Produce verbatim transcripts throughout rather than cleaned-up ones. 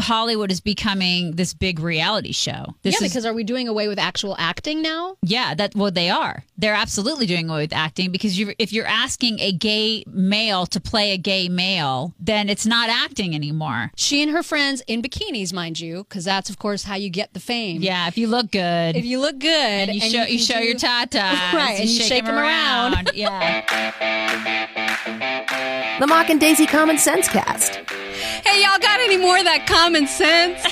Hollywood is becoming this big reality show. This yeah, is, because are we doing away with actual acting now? Yeah, that well, they are. They're absolutely doing away with acting because you, if you're asking a gay male to play a gay male, then it's not acting anymore. She and her friends in bikinis, mind you, because that's, of course, how you get the fame. Yeah, if you look good. If you look good. And you and show, you, you show do, your tatas. Right, and you shake, shake them around. around. Yeah. The Mock and Daisy Common Sense Cast. Hey, y'all got any more of that common sense?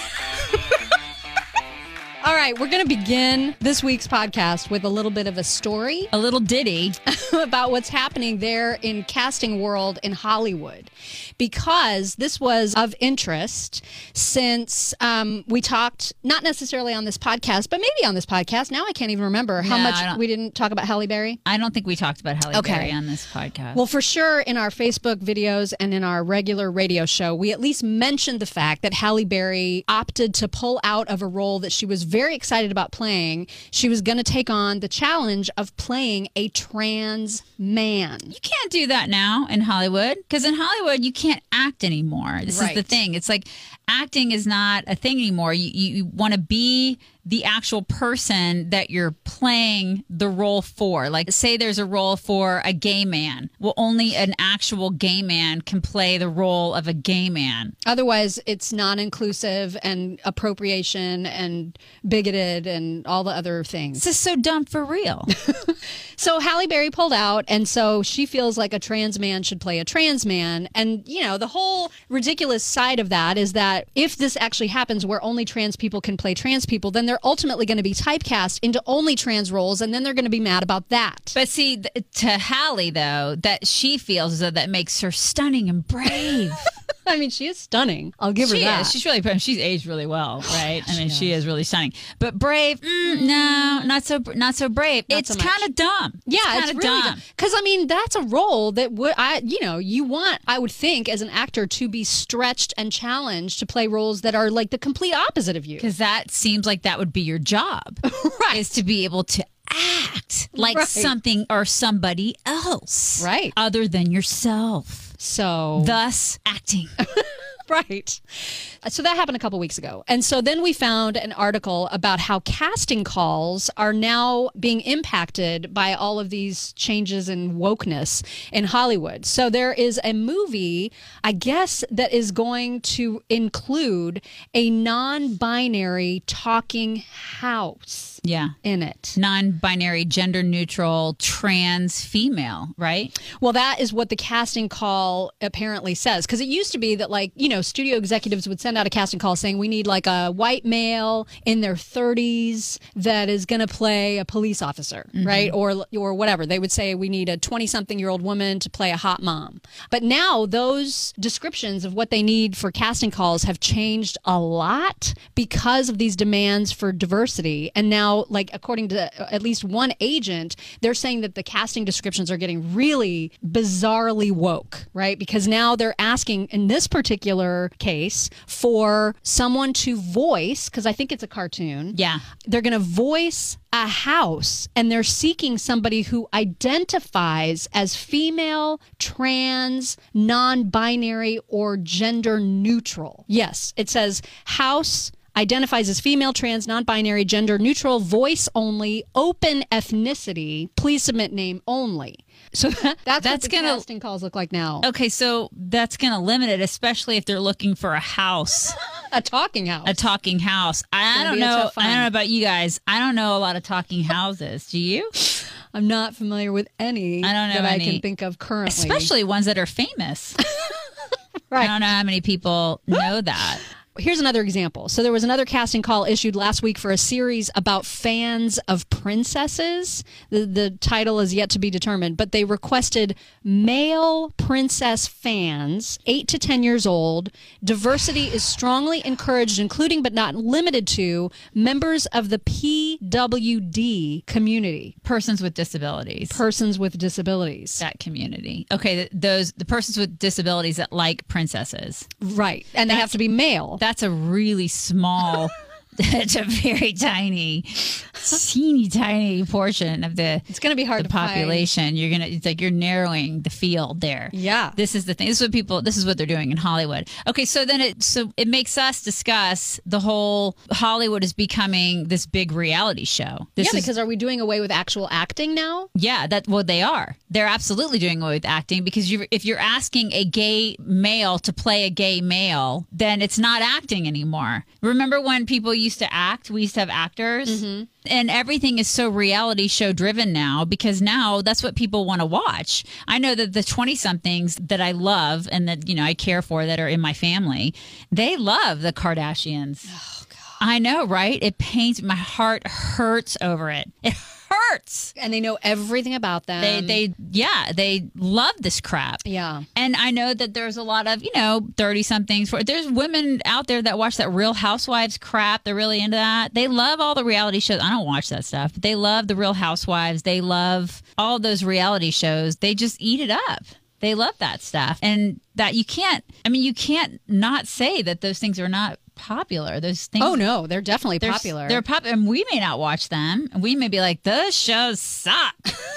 All right, we're going to begin this week's podcast with a little bit of a story. A little ditty. About what's happening there in casting world in Hollywood. Because this was of interest since um, we talked, not necessarily on this podcast, but maybe on this podcast. Now I can't even remember how no, much we didn't talk about Halle Berry. I don't think we talked about Halle okay. Berry on this podcast. Well, for sure, in our Facebook videos and in our regular radio show, we at least mentioned the fact that Halle Berry opted to pull out of a role that she was very excited about playing. She was going to take on the challenge of playing a trans man. You can't do that now in Hollywood because in Hollywood you can't act anymore. This right. is the thing. It's like acting is not a thing anymore. You, you, you want to be the actual person that you're playing the role for. Like, say there's a role for a gay man. Well, only an actual gay man can play the role of a gay man. Otherwise, it's non-inclusive and appropriation and bigoted and all the other things. This is so dumb for real. So Halle Berry pulled out, and so she feels like a trans man should play a trans man. And, you know, the whole ridiculous side of that is that if this actually happens where only trans people can play trans people, then they're ultimately going to be typecast into only trans roles, and then they're going to be mad about that. But see, th- to Halle, though, that she feels as though that makes her stunning and brave. I mean, she is stunning. I'll give she her that. Is. She's really, she's aged really well, right? I mean, she, she is really stunning. But brave, mm, no, not so, not so brave. Not it's so kind of dumb. Yeah, it's, it's kind of really dumb. Because I mean, that's a role that would, I, you know, you want, I would think, as an actor, to be stretched and challenged to play roles that are like the complete opposite of you. Because that seems like that would be your job, right? Is to be able to act like right. something or somebody else, right? Other than yourself. So, thus acting. Right. So that happened a couple weeks ago. And so then we found an article about how casting calls are now being impacted by all of these changes in wokeness in Hollywood. So there is a movie, I guess, that is going to include a non-binary talking house. Yeah. In it. Non-binary, gender-neutral, trans female, right? Well, that is what the casting call apparently says. Because it used to be that, like, you know, studio executives would send out a casting call saying we need like a white male in their thirties that is going to play a police officer, mm-hmm. right? Or or whatever. They would say we need a twenty-something-year-old woman to play a hot mom. But now those descriptions of what they need for casting calls have changed a lot because of these demands for diversity. And now, like, according to at least one agent, they're saying that the casting descriptions are getting really bizarrely woke, right? Because now they're asking, in this particular case, for someone to voice, because I think it's a cartoon. Yeah. They're going to voice a house, and they're seeking somebody who identifies as female, trans, non-binary, or gender neutral. Yes, it says house identifies as female, trans, non-binary, gender neutral, voice only, open ethnicity, please submit name only. So that, that's, that's what the gonna, casting calls look like now. Okay, so that's going to limit it, especially if they're looking for a house. A talking house. A talking house. I, I don't know. I don't know about you guys. I don't know a lot of talking houses. Do you? I'm not familiar with any I don't know that any, I can think of currently. Especially ones that are famous. Right. I don't know how many people know that. Here's another example. So there was another casting call issued last week for a series about fans of princesses. The, the title is yet to be determined, but they requested male princess fans, eight to ten years old. Diversity is strongly encouraged, including but not limited to members of the P W D community. Persons with disabilities. Persons with disabilities. That community. Okay, those the persons with disabilities that like princesses. Right. And they That's, have to be male. That's a really small it's a very tiny, teeny tiny portion of the It's going to be hard the to population. find. You're gonna it's like you're narrowing the field there. Yeah. This is the thing. This is what people. This is what they're doing in Hollywood. Okay, so then it so it makes us discuss the whole Hollywood is becoming this big reality show. This yeah, is, because are we doing away with actual acting now? yeah, that well they are. They're absolutely doing away with acting because you if you're asking a gay male to play a gay male, then it's not acting anymore. Remember when people used to act? We used to have actors. Mm-hmm. And everything is so reality show driven now because now that's what people want to watch. I know that the twenty somethings that I love and that, you know, I care for that are in my family, they love the Kardashians. Oh, God. I know, right? It pains my heart hurts over it. It hurts. And they know everything about them. They, they, yeah, they love this crap. Yeah. And I know that there's a lot of, you know, thirty somethings. There's women out there that watch that Real Housewives crap. They're really into that. They love all the reality shows. I don't watch that stuff, but they love the Real Housewives. They love all those reality shows. They just eat it up. They love that stuff. And that you can't, I mean, you can't not say that those things are not popular. Those things. Oh, no, they're definitely They're, popular. They're popular. And we may not watch them. And we may be like, those shows suck.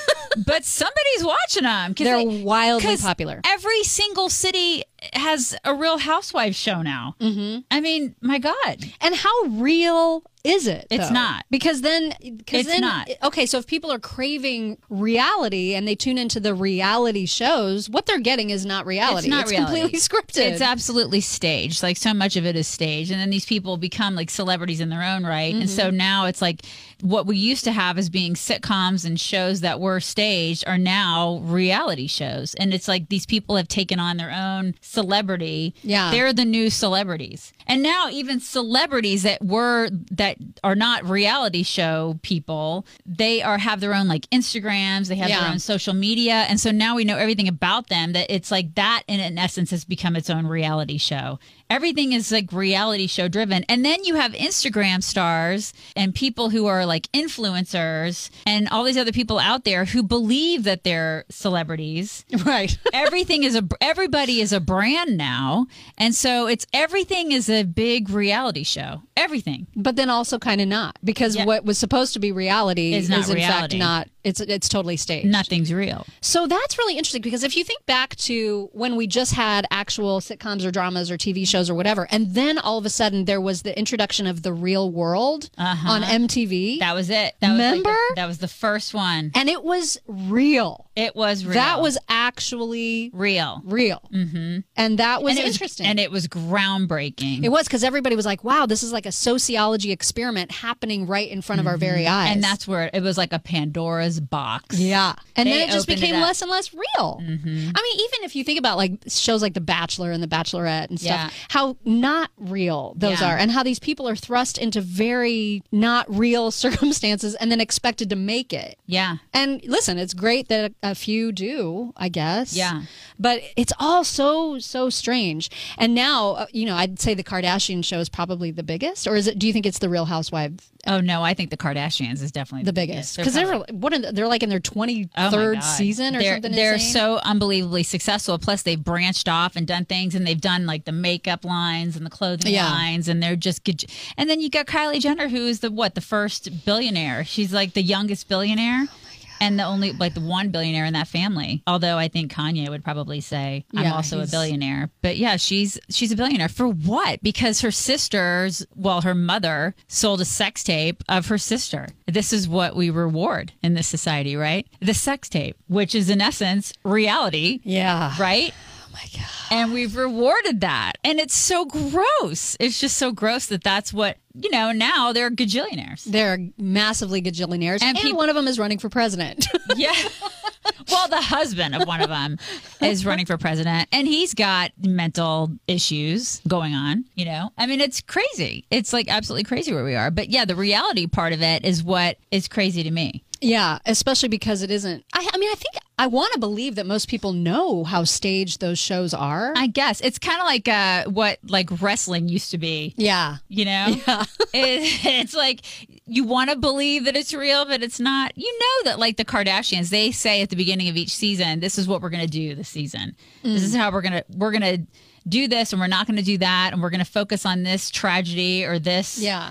But somebody's watching them. They're they, wildly popular. Every single city has a Real Housewives show now. Mm-hmm. I mean, my God. And how real is it? It's though? not. Because then, cause It's then, not. Okay, so if people are craving reality and they tune into the reality shows, what they're getting is not reality. It's not reality. completely scripted. It's absolutely staged. Like so much of it is staged. And then these people become like celebrities in their own right. Mm-hmm. And so now it's like what we used to have as being sitcoms and shows that were staged are now reality shows. And it's like these people have taken on their own celebrity. Yeah. They're the new celebrities. And now even celebrities that were that are not reality show people, they are have their own like Instagrams, they have Yeah. their own social media. And so now we know everything about them that it's like that in, in essence has become its own reality show. Everything is like reality show driven. And then you have Instagram stars and people who are like influencers and all these other people out there who believe that they're celebrities. right. Everything is a everybody is a brand now. And so it's everything is a big reality show. Everything. But then also kind of not, because Yeah. what was supposed to be reality Is is, not in reality. fact not. It's it's totally staged. Nothing's real. So that's really interesting because if you think back to when we just had actual sitcoms or dramas or T V shows or whatever, and then all of a sudden there was the introduction of The Real World Uh-huh. on M T V. That was it. That was like Remember? the- that was the first one. And it was real. It was real. That was actually real. real. Mm-hmm. And that was and it interesting. Was, and it was groundbreaking. It was because everybody was like, wow, this is like a sociology experiment happening right in front of our very eyes. and that's where it was like a Pandora's box. Yeah. And They then it just opened it became up. less and less real. Mm-hmm. I mean, even if you think about like shows like The Bachelor and The Bachelorette and stuff, Yeah. how not real those Yeah. are and how these people are thrust into very not real circumstances and then expected to make it. Yeah. And listen, it's great that a few do, I guess. Yeah. But it's all so, so strange. And now, uh, you know, I'd say the Kardashian show is probably the biggest. Or is it? Do you think it's the Real Housewives Oh no, I think the Kardashians is definitely the biggest? They're Because they're, probably- what are they, they're like in their Oh, my twenty-third God. season or they're, something They're insane? so unbelievably successful. Plus, they've branched off and done things, and they've done like the makeup lines and the clothing Yeah. lines, and they're just good. And then you got Kylie Jenner, who is the what, the first billionaire. She's like the youngest billionaire. And the only, like, the one billionaire in that family. Although I think Kanye would probably say, I'm Yeah, also a he's- billionaire. But yeah, she's she's a billionaire. For what? Because her sisters, well, her mother sold a sex tape of her sister. This is what we reward in this society, right? The sex tape, which is in essence reality, Yeah. right? Oh my God. And we've rewarded that. And it's so gross. It's just so gross that that's what, you know, now they're gajillionaires. They're massively gajillionaires. And, And peop- one of them is running for president. Yeah. Well, the husband of one of them is running for president, and he's got mental issues going on, you know? I mean, it's crazy. It's like absolutely crazy where we are. But yeah, the reality part of it is what is crazy to me. Yeah, especially because it isn't. I, I mean, I think I want to believe that most people know how staged those shows are. I guess it's kind of like uh, what like wrestling used to be. yeah. You know, Yeah. it, it's like you want to believe that it's real, but it's not. You know that like the Kardashians, they say at the beginning of each season, "This is what we're going to do this season. Mm. This is how we're gonna we're gonna do this, and we're not going to do that, and we're going to focus on this tragedy or this." Yeah.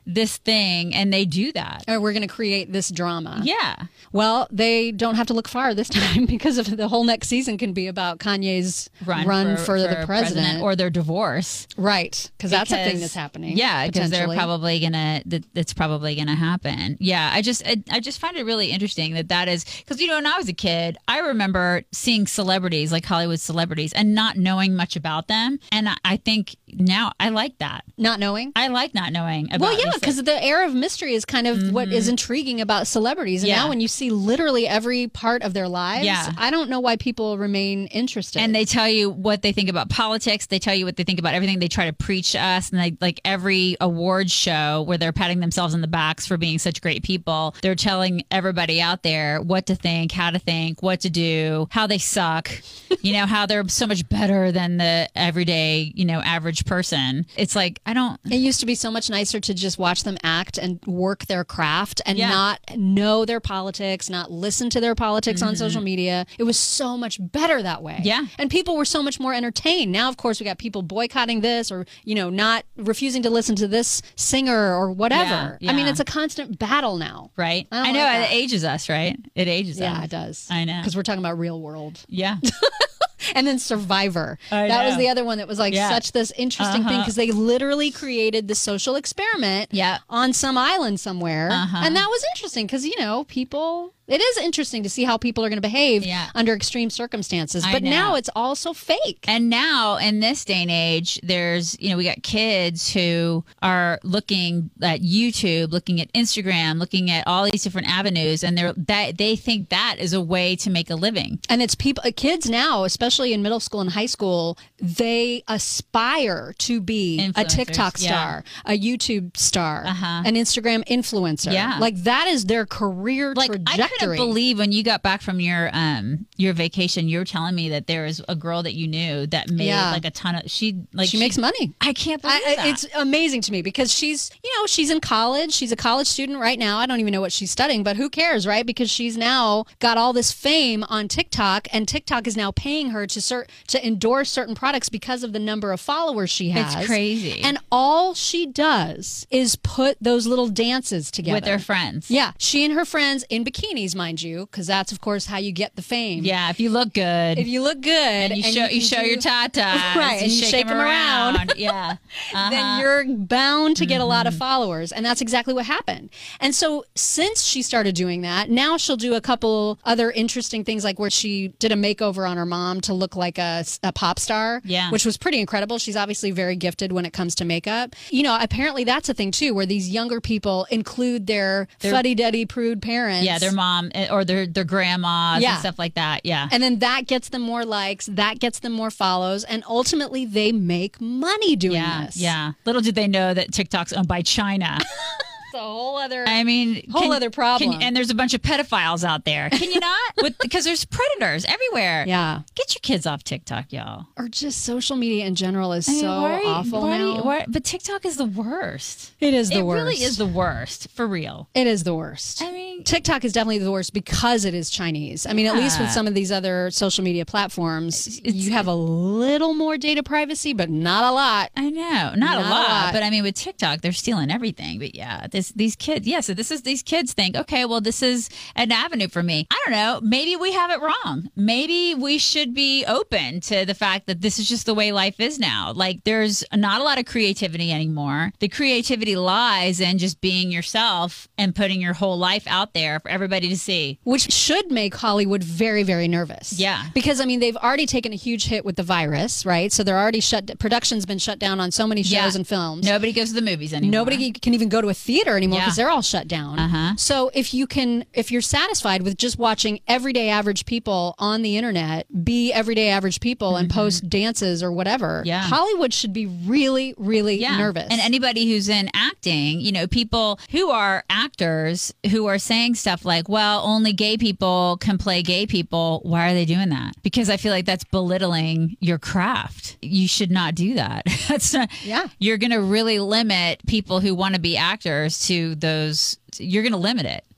this thing, and they do that. Or we're going to create this drama. Yeah. Well, they don't have to look far this time because of the whole next season can be about Kanye's run, run for, for, for, the president. president or their divorce. Right, because that's a thing that's happening. Yeah, because they're probably gonna. That, that's probably gonna happen. Yeah, I just I, I just find it really interesting that that is because you know when I was a kid, I remember seeing celebrities like Hollywood celebrities and not knowing much about them, and I, I think now I like that. Not knowing. I like not knowing about. Well, yeah, because the air of mystery is kind of mm-hmm. what is intriguing about celebrities, and yeah. now when you see literally every part of their lives, yeah. I don't know why people remain interested. And they tell you what they think about politics. They tell you what they think about everything. They try to preach to us. And they, like every awards show where they're patting themselves on the backs for being such great people, they're telling everybody out there what to think, how to think, what to do, how they suck, you know, how they're so much better than the everyday, you know, average person. It's like, I don't. It used to be so much nicer to just watch them act and work their craft and yeah. not know their politics, not listen to their politics mm-hmm. on social media. It was so much better that way. Yeah. And people were so much more entertained. Now, of course, we got people boycotting this or, you know, not refusing to listen to this singer or whatever. Yeah, yeah. I mean, it's a constant battle now. Right. I, I know. like it ages us, right? It ages yeah, us. Yeah, it does. I know. Because we're talking about real world. Yeah. And then Survivor. I that know. was the other one that was like yeah. such this interesting uh-huh. thing because they literally created the social experiment yeah. on some island somewhere. Uh-huh. And that was interesting because, you know, people... It is interesting to see how people are going to behave yeah. under extreme circumstances. I But know. now it's all so fake. And now in this day and age, there's, you know, we got kids who are looking at YouTube, looking at Instagram, looking at all these different avenues. And they're that they think that is a way to make a living. And it's people, kids now, especially in middle school and high school, they aspire to be a TikTok star, yeah. a YouTube star, uh-huh. an Instagram influencer. Yeah. Like that is their career like, trajectory. I couldn't believe when you got back from your um your vacation, you were telling me that there was a girl that you knew that made yeah. like a ton of she like she, she makes money. I can't believe I, that. It's amazing to me because she's you know she's in college. She's a college student right now. I don't even know what she's studying, but who cares, right? Because she's now got all this fame on TikTok, and TikTok is now paying her to cert- to endorse certain products because of the number of followers she has. It's crazy. And all she does is put those little dances together with her friends. Yeah, she and her friends in bikinis, mind you, because that's of course how you get the fame. Yeah, if you look good. If you look good and you and show you, you show do, your tatas, right, you and you shake, shake them, them around, around. yeah, uh-huh. then you're bound to get mm-hmm. a lot of followers, and that's exactly what happened. And so since she started doing that, now she'll do a couple other interesting things, like where she did a makeover on her mom to look like a, a pop star, yeah, which was pretty incredible. She's obviously very gifted when it comes to makeup. You know, apparently that's a thing too, where these younger people include their, their fuddy-duddy prude parents. Yeah, their mom or their their grandmas yeah. and stuff like that. Yeah, and then that gets them more likes, that gets them more follows, and ultimately they make money doing yeah, this. Yeah, little did they know that TikTok's owned by China. It's a whole other, I mean, whole can, other problem. Can, and there's a bunch of pedophiles out there. Can you not? With, because there's predators everywhere. Yeah. Get your kids off TikTok, y'all. Or just social media in general is I mean, so why you, awful why now. You, why, but TikTok is the worst. It is the it worst. It really is the worst, for real. It is the worst. I mean, TikTok is definitely the worst because it is Chinese. I mean, yeah. at least with some of these other social media platforms, it's, it's, you have a little more data privacy, but not a lot. I know, not, not a, lot, a lot. But I mean, with TikTok, they're stealing everything. But yeah, this these kids, yeah. So this is these kids think, okay, well, this is an avenue for me. I don't know. Maybe we have it wrong. Maybe we should be open to the fact that this is just the way life is now. Like, there's not a lot of creativity anymore. The creativity lies in just being yourself and putting your whole life out there for everybody to see. Which should make Hollywood very, very nervous. Yeah. Because, I mean, they've already taken a huge hit with the virus, right? So they're already shut, production's been shut down on so many shows yeah. and films. Nobody goes to the movies anymore. Nobody can even go to a theater anymore because yeah. they're all shut down. Uh-huh. So if you can, if you're satisfied with just watching everyday average people on the internet be everyday average people mm-hmm. and post dances or whatever, yeah. Hollywood should be really, really yeah. nervous. And anybody who's in acting, you know, people who are actors who are saying stuff like, well, only gay people can play gay people. Why are they doing that? Because I feel like that's belittling your craft. You should not do that. That's not, yeah. You're going to really limit people who want to be actors to those. You're going to limit it.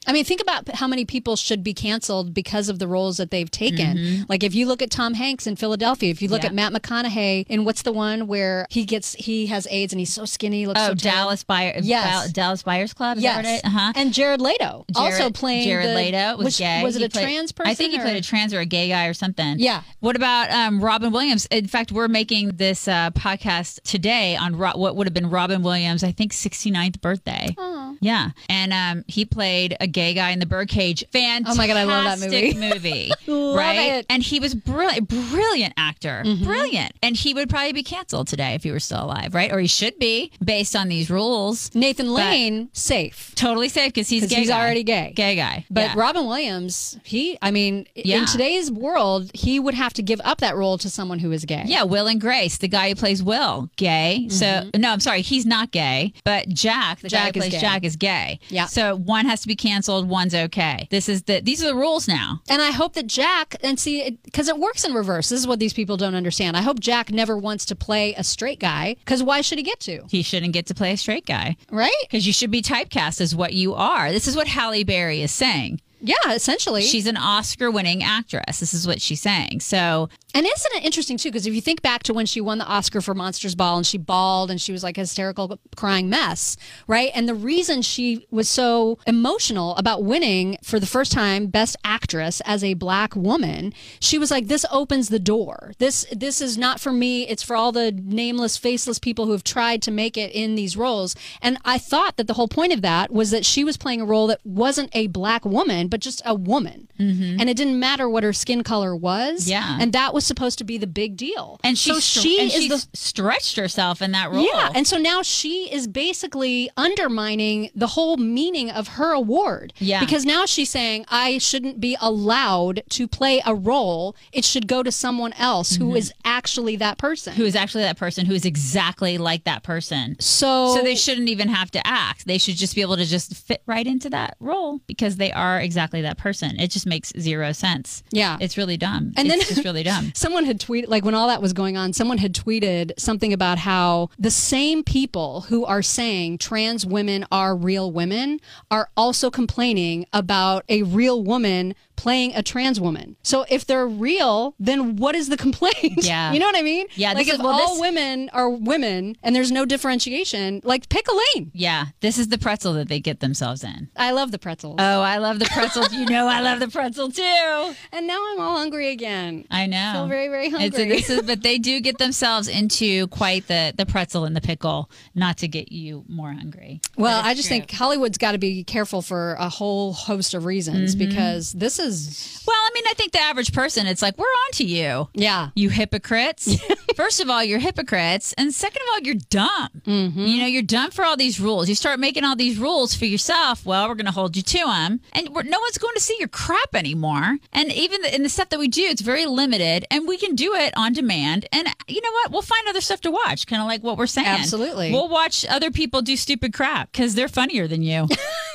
I mean, think about how many people should be canceled because of the roles that they've taken. Mm-hmm. Like if you look at Tom Hanks in Philadelphia, if you look yeah. at Matt McConaughey in what's the one where he gets he has AIDS and he's so skinny, looks oh so Dallas Buyers, yes. Dallas Buyers Club. Is yes, that right? Uh-huh. And Jared Leto Jared, also playing. Jared the, Leto was which, gay. Was it he a played, trans person? I think he or? played a trans or a gay guy or something. Yeah. What about um, Robin Williams? In fact, we're making this uh, podcast today on Ro- what would have been Robin Williams, I think, sixty-ninth birthday. Oh. Yeah, and um, he played a gay guy in the Birdcage. Fantastic. Oh my god, I love that movie. movie, love right? It. And he was brilliant, brilliant actor, mm-hmm. brilliant. And he would probably be canceled today if he were still alive, right? Or he should be based on these rules. Nathan Lane, safe, totally safe because he's gay. He's guy. already gay, gay guy. But yeah. Robin Williams, he, I mean, yeah. in today's world, he would have to give up that role to someone who is gay. Yeah, Will and Grace, the guy who plays Will, gay. Mm-hmm. So no, I'm sorry, he's not gay, but Jack, the Jack guy who plays gay. Jack, is gay. Yeah. So one has to be canceled, one's okay. This is the these are the rules now. And I hope that Jack, and see, because it, it works in reverse. This is what these people don't understand. I hope Jack never wants to play a straight guy, because why should he get to? He shouldn't get to play a straight guy. Right? Because you should be typecast as what you are. This is what Halle Berry is saying. Yeah, essentially. She's an Oscar-winning actress. This is what she's saying. So, and isn't it interesting, too? Because if you think back to when she won the Oscar for Monsters Ball and she bawled and she was like a hysterical crying mess, right? And the reason she was so emotional about winning for the first time Best Actress as a black woman, she was like, this opens the door. This this is not for me. It's for all the nameless, faceless people who have tried to make it in these roles. And I thought that the whole point of that was that she was playing a role that wasn't a black woman, but just a woman. Mm-hmm. And it didn't matter what her skin color was. Yeah. And that was supposed to be the big deal. And she, so she and is she the, stretched herself in that role. Yeah. And so now she is basically undermining the whole meaning of her award. Yeah. Because now she's saying, I shouldn't be allowed to play a role. It should go to someone else mm-hmm. who is actually that person. Who is actually that person, who is exactly like that person. So, so they shouldn't even have to act. They should just be able to just fit right into that role because they are exactly that person. It just makes zero sense. Yeah. It's really dumb. And it's then just really dumb. Someone had tweeted, like when all that was going on, someone had tweeted something about how the same people who are saying trans women are real women are also complaining about a real woman playing a trans woman. So if they're real, then what is the complaint? Yeah. You know what I mean? Yeah. Like if is, well, all this, women are women and there's no differentiation, like pick a lane. Yeah. This is the pretzel that they get themselves in. I love the pretzels. Oh, I love the pretzel. You know I love the pretzel too. And now I'm all hungry again. I know. I feel very, very hungry. It's a, this is, but they do get themselves into quite the, the pretzel and the pickle, not to get you more hungry. Well, I just true. think Hollywood's got to be careful for a whole host of reasons mm-hmm. because this is... Well, I mean, I think the average person, it's like, we're on to you. Yeah. You hypocrites. First of all, you're hypocrites. And second of all, you're dumb. Mm-hmm. You know, you're dumb for all these rules. You start making all these rules for yourself. Well, we're going to hold you to them. And we're, no one's going to see your crap anymore. And even the, in the stuff that we do, it's very limited. And we can do it on demand. And you know what? We'll find other stuff to watch, kind of like what we're saying. Absolutely. We'll watch other people do stupid crap because they're funnier than you.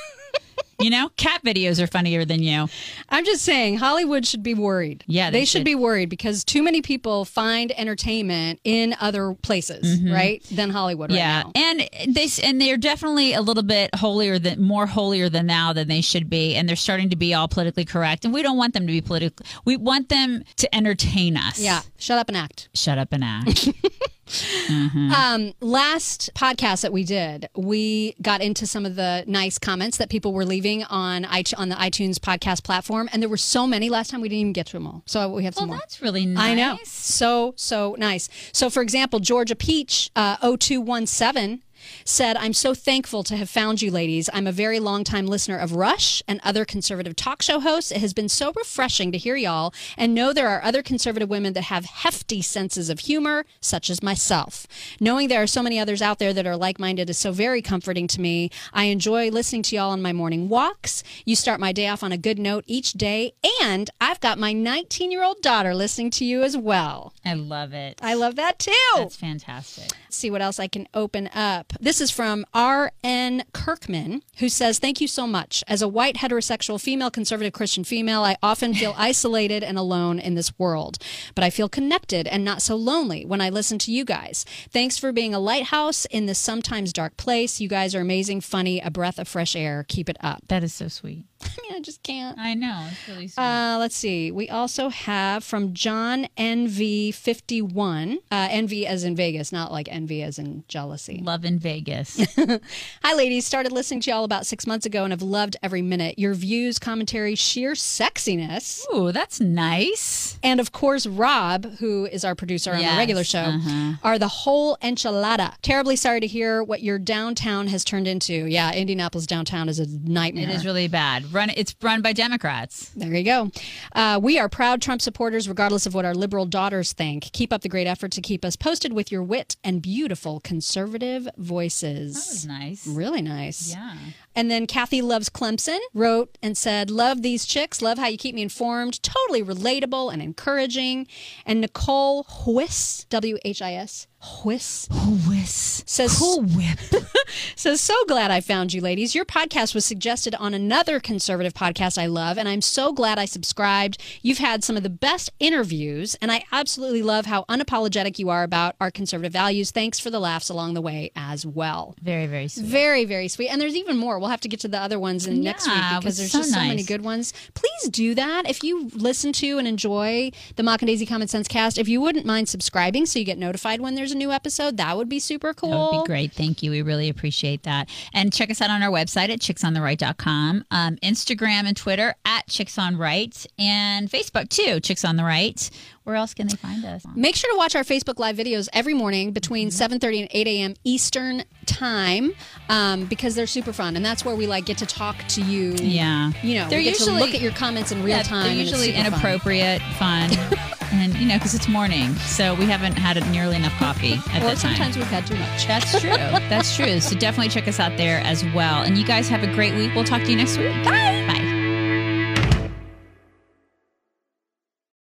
You know, cat videos are funnier than you. I'm just saying, Hollywood should be worried. Yeah, they, they should. should be worried because too many people find entertainment in other places, mm-hmm. right, than Hollywood. Yeah, right now. and they and they're definitely a little bit holier than more holier than thou than they should be, and they're starting to be all politically correct. And we don't want them to be politically. We want them to entertain us. Yeah, shut up and act. Shut up and act. Mm-hmm. Um, last podcast that we did, we got into some of the nice comments that people were leaving on on the iTunes podcast platform, and there were so many last time we didn't even get to them all. So we have some well, more. That's really nice. I know, so so nice. So for example, Georgia Peach uh, oh two one seven said, I'm so thankful to have found you ladies. I'm a very long-time listener of Rush and other conservative talk show hosts. It has been so refreshing to hear y'all and know there are other conservative women that have hefty senses of humor, such as myself. Knowing there are so many others out there that are like-minded is so very comforting to me. I enjoy listening to y'all on my morning walks. You start my day off on a good note each day, and I've got my nineteen-year-old daughter listening to you as well. I love it. I love that too. That's fantastic. Let's see what else I can open up. This is from R N Kirkman, who says, thank you so much. As a white, heterosexual, female, conservative Christian female, I often feel isolated and alone in this world. But I feel connected and not so lonely when I listen to you guys. Thanks for being a lighthouse in this sometimes dark place. You guys are amazing, funny, a breath of fresh air. Keep it up. That is so sweet. I mean, I just can't. I know. It's really sweet. Uh, let's see. We also have from John N V fifty-one. Uh, envy as in Vegas, not like envy as in jealousy. Love in Vegas. Hi, ladies. Started listening to y'all about six months ago and have loved every minute. Your views, commentary, sheer sexiness. Ooh, that's nice. And of course, Rob, who is our producer on Yes, the regular show, uh-huh. are the whole enchilada. Terribly sorry to hear what your downtown has turned into. Yeah, Indianapolis downtown is a nightmare. It is really bad. Run. It's run by Democrats. There you go. Uh, we are proud Trump supporters, regardless of what our liberal daughters think. Keep up the great effort to keep us posted with your wit and beautiful conservative voices. That was nice. Really nice. Yeah. And then Kathy Loves Clemson wrote and said, love these chicks. Love how you keep me informed. Totally relatable and encouraging. And Nicole Whis, W H I S, Whis, Whis. says, Cool whip. says, so glad I found you, ladies. Your podcast was suggested on another conservative podcast I love, and I'm so glad I subscribed. You've had some of the best interviews, and I absolutely love how unapologetic you are about our conservative values. Thanks for the laughs along the way as well. Very, very sweet. Very, very sweet. And there's even more. We'll have to get to the other ones in Yeah, next week it because was there's so just so many nice. good ones. Please do that. If you listen to and enjoy the Mock and Daisy Common Sense cast, if you wouldn't mind subscribing so you get notified when there's a new episode, that would be super cool. That would be great. Thank you. We really appreciate that. And check us out on our website at chicks on the right dot com, um, Instagram and Twitter at Chicks on Right, and Facebook too, Chicks on the Right. Where else can they find us? Make sure to watch our Facebook Live videos every morning between Mm-hmm. seven thirty and eight a.m. Eastern time um, because they're super fun. And that's where we like get to talk to you. Yeah. You know, They're we get usually- to look at your comments in real Yeah, time. They're and it's usually super fun. inappropriate, fun, and you know, because it's morning, so we haven't had nearly enough coffee at Or that time. sometimes we've had too much. That's true. That's true. So definitely check us out there as well. And you guys have a great week. We'll talk to you next week. Bye.